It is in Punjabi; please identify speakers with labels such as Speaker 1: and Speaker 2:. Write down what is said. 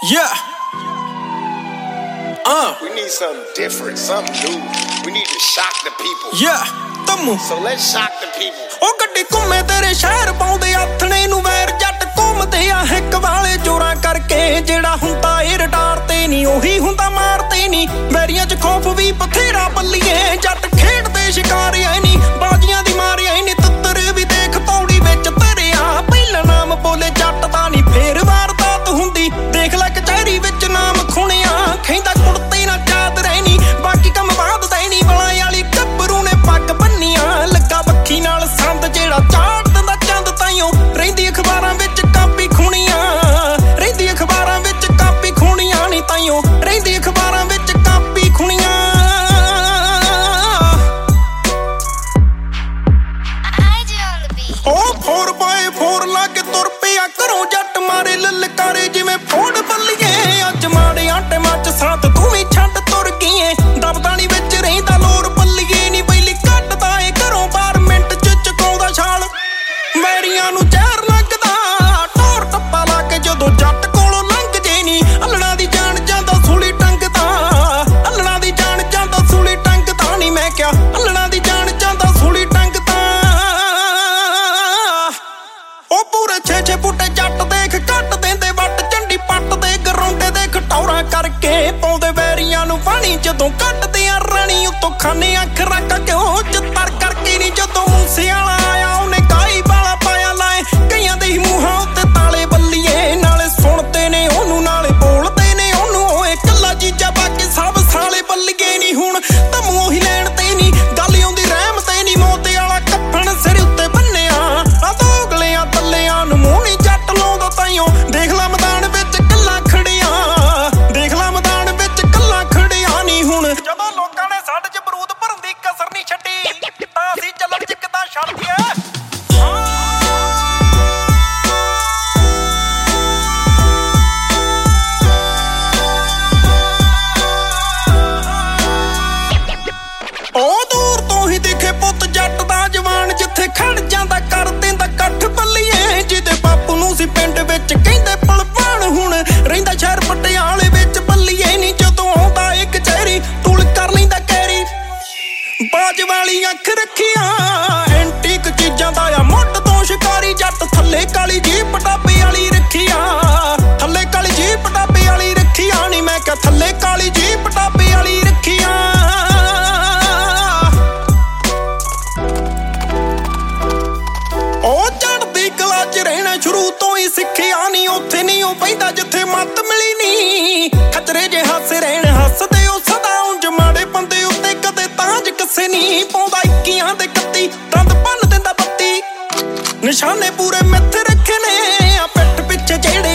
Speaker 1: Yeah.
Speaker 2: We need something different, something new. We need to shock the people.
Speaker 1: Yeah. ਤਮੂ
Speaker 2: So let's shock the people.
Speaker 1: ਉਹ ਗੱਡੀ ਘੁੰਮੇ ਤੇਰੇ ਸ਼ਹਿਰ ਪਾਉਂਦੇ ਆਥਣੇ ਨੂੰ ਵੈਰ ਜੱਟ ਘੁੰਮਦੇ ਆ ਹਿੱਕ ਵਾਲੇ ਚੋਰਾਂ ਕਰਕੇ ਜਿਹੜਾ ਹੁੰਦਾ ਏ ਰਡਾਰ ਤੇ ਨਹੀਂ ਉਹੀ ਹੁੰਦਾ ਮਾਰਤੇ ਨਹੀਂ ਵੈਰੀਆਂ ਚ ਖੌਫ ਵੀ ਬਥੇਰਾ ਬੱਲੀਏ ਜੱਟ ਖੇਡਦੇ ਸ਼ਿਕਾਰੀਆਂ ਨਹੀਂ ਬਾਜੀਆਂ ਦੀ ਮਾਰੀਆਂ ਨਹੀਂ ਤਿੱਤਰ ਵੀ ਦੇਖ ਪੌੜੀ ਵਿੱਚ ਧਰਿਆ ਪਹਿਲਾ ਨਾਮ ਬੋਲੇ ਜੱਟ ਦਾ ਨਹੀਂ ਫੇਰ ਵਾਰਦਾਤ ਹੁੰਦੀ ਦੇਖ ਲੈ ਕਚਹਿਰੀ ਵਿੱਚ ਨਾਮ ਖੁਣਿਆ ਖੈਂਦਾ ਕੁੜਤੇ ਨਾ ਚਾਦਰੇ ਨਹੀਂ ਬਾਕੀ ਕੰਮ ਬਾਅਦ ਦੇ ਨਹੀਂ ਬਲਾਂ ਵਾਲੀ ਗੱਭਰੂ ਨੇ ਪੱਗ ਬੰਨੀਆਂ ਲੱਗਾ ਬੱਖੀ ਨਾਲ ਸੰਦ ਜਿਹੜਾ ਚਾੜ ਦਿੰਦਾ ਚੰਦ ਤਾਈਓ ਰਹਿੰਦੀ ਅਖਬਾਰਾਂ ਵਿੱਚ ਕਾਪੀ ਖੁਣੀਆਂ ਰਹਿੰਦੀ ਅਖਬਾਰਾਂ ਵਿੱਚ ਕਾਪੀ ਖੁਣੀਆਂ ਨਹੀਂ ਤਾਈਓ ਰਹਿੰਦੀ ਅਖਬਾਰਾਂ ਵਿੱਚ ਕਾਪੀ ਖੁਣੀਆਂ ਉਹ 4x4 ਲਾ ਕੇ ਤੁਰ ਪਿਆ ਘਰੋਂ ਜੱਟ ਮਾਰੇ ਲਲਕਾਰੇ ਜਿਵੇਂ ਫੋੜ ਬੱਲੀਏ ਅੱਜ ਮਾੜੇ ਆਟੇ ਮੱਚ ਸਾਥ ਤੂੰ ਵੀ ਛੱਡ ਤੁਰ ਗਈਏ ਦਬਦਾਣੀ ਵਿੱਚ ਰਹਿੰਦਾ ਲੋਰ ਬੱਲੀਏ ਨਹੀਂ ਬੈਲੀ ਕੱਟਦਾ ਏ ਘਰੋਂ ਬਾਹਰ ਮਿੰਟ ਚ ਚਕਾਉਂਦਾ ਛਾਲ ਵੈਰੀਆਂ ਨੂੰ ਜ਼ਹਿਰ ਲੱਗਦਾ ਟੋਰ ਟੱਪਾ ਲਾ ਕੇ ਜਦੋਂ ਜੱਟ ਕੋਲੋਂ ਲੰਘ ਜੇ ਨੀ ਅੱਲਣਾ ਦੀ ਜਾਨ ਜਾਂਦਾ ਸੂਲੀ ਟੰਗਦਾ ਅੱਲਣਾ ਦੀ ਜਾਨ ਜਾਂਦਾ ਸੂਲੀ ਟੰਗਦਾ ਨੀ ਮੈਂ ਕਿਹਾ ਅੱਲਣਾ ਦੀ ਜਾਨ ਜਾਂਦਾ ਸੂਲੀ ਟੰਗਦਾ ਉਹ ਪੂਰੇ 6-6 ਫੁੱਟੇ ਜੱਟ ਦੇਖ ਕੱਟ ਦਿੰਦੇ ਵੱਟ ਝੰਡੀ ਪੱਟ ਦੇ ਗਰਾਉਂਡੇ ਦੇ ਖਟੌਰਾਂ ਕਰਕੇ ਪਾਉਂਦੇ ਵੈਰੀਆਂ ਨੂੰ ਪਾਣੀ ਜਦੋਂ ਕੱਢਦੇ ਆ ਰਾਣੀ ਉੱਤੋਂ ਖਾਨੇ ਅੱਖ ਰੱਖ ਕਿਉਂ ਚਿੱਤਰ ਕਰਕੇ ਨੀ ਜਦੋਂ ਮੂਸੇ ਵਾਲਾ ਆਇਆ ਉਹਨੇ ਕਾਈ ਵਾਲਾ ਪਾਇਆ ਲਾਏ ਕਈਆਂ ਦੇ ਹੀ ਮੂੰਹਾਂ ਉੱਤੇ ਤਾਲੇ ਬੱਲੀਏ ਨਾਲੇ ਸੁਣਦੇ ਨੇ ਉਹਨੂੰ ਨਾਲੇ ਬੋਲਦੇ ਨੇ ਉਹਨੂੰ ਓਏ ਕੱਲਾ ਜੀਜਾ ਬਾਕੀ ਸਭ ਸਾਲੇ ਬੱਲੀਏ ਨੀ ਹੁਣ ਤਮੂ ਉਹੀ ਲੈਣ ਤੇ ਨੀ ਗੱਲ ਆਉਂਦੀ ਰਹਿਮ ਤੇ ਨੀ ਮੋਤੇ ਵਾਲਾ ਕੱਫਣ ਸਿਰ ਉੱਤੇ ਬੰਨਿਆ ਆ ਦੋਗਲਿਆਂ ਤੱਲਿਆਂ ਨੂੰ ਮੂੰਹ ਨੀ ਜੱਟ ਲਾਉਂਦਾ ਤਾਈਓ ਦੇਖ ਲੈ ਮੈਦਾਨ ਵਿੱਚ ਕੱਲਾ ਖੜਿਆ ਦੇਖ ਲੈ ਮੈਦਾਨ ਵਿੱਚ ਕੱਲਾ ਖੜਿਆ ਨੀ ਹੁਣ ਜਦੋਂ ਲੋਕਾਂ ਨੇ ਸਾਡੇ ਚ ਬਰੂਦ ਭਰਨ ਦੀ ਕਸਰ ਨਹੀਂ ਛੱਡੀ ਤਾਂ ਅਸੀਂ ਚੱਲਣ ਚ ਕਿੱਦਾਂ ਛੱਡ ਦਈਏ ਉਹ ਦੂਰ ਤੋਂ ਹੀ ਦਿਖੇ ਪੁੱਤ ਜੱਟ ਦਾ ਜਵਾਨ ਜਿੱਥੇ ਖੜ ਜਾਂਦਾ ਕਰ ਦਿੰਦਾ ਇਕੱਠ ਬੱਲੀਏ ਜਿਹਦੇ ਬਾਪੂ ਨੂੰ ਸੀ ਪਿੰਡ ਵਿੱਚ ਕਹਿੰਦੇ ਭਲਵਾਨ ਹੁਣ ਰਹਿੰਦਾ ਸ਼ਹਿਰ ਪਟਿਆਲੇ ਵਿੱਚ ਬੱਲੀਏ ਨਹੀਂ ਜਦੋਂ ਆਉਂਦਾ ਇੱਕ ਕਚਹਿਰੀ ਟੂਲ ਕਰ ਲੈਂਦਾ ਕੈਰੀ ਬਾਜ ਵਾਲੀ ਅੱਖ ਰੱਖੀਆਂ ਐਂਟੀਕ ਚੀਜ਼ਾਂ ਦਾ ਆ ਮੁੱਢ ਤੋਂ ਸ਼ਿਕਾਰੀ ਜੱਟ ਥੱਲੇ ਕਾਲੀ ਜੀਪ ਡਾਬੇ ਵਾਲੀ ਰੱਖੀਆਂ ਥੱਲੇ ਕਾਲੀ ਜੀਪ ਡਾਬੇ ਵਾਲੀ ਰੱਖੀਆਂ ਨਹੀਂ ਮੈਂ ਕਿਹਾ ਥੱਲੇ ਕਾਲੀ ਜੀਪ ਡਾਬੇ ਵਾਲੀ ਰੱਖੀਆਂ ਉਹ ਚੜ੍ਹਦੀ ਕਲਾ ਚ ਰਹਿਣਾ ਸ਼ੁਰੂ ਤੋਂ ਹੀ ਸਿੱਖਿਆ ਨਹੀਂ ਉੱਥੇ ਨਹੀਂ ਉਹ ਪੈਂਦਾ ਜਿੱਥੇ ਮੱਤ ਮਿਲੀ ਨਹੀਂ ਖਤਰੇ ਜੇ ਹੱਸ ਰਹਿਣ ਹੱਸਦੇ ਉਹ ਸਦਾ ਉਂਝ ਮਾੜੇ ਬੰਦੇ ਉੱਤੇ ਕਦੇ ਤਾਂਜ ਕਿਸੇ ਨਹੀਂ ਪਾਉਂਦਾ 21 ਦੇ 31 ਦੰਦ ਭੰਨ ਦਿੰਦਾ ਬੱਤੀ ਨਿਸ਼ਾਨੇ ਪੂਰੇ ਮਿੱਥ ਰੱਖੇ ਨੇ ਆ ਪਿੱਠ ਪਿੱਛੇ ਜਿਹੜੇ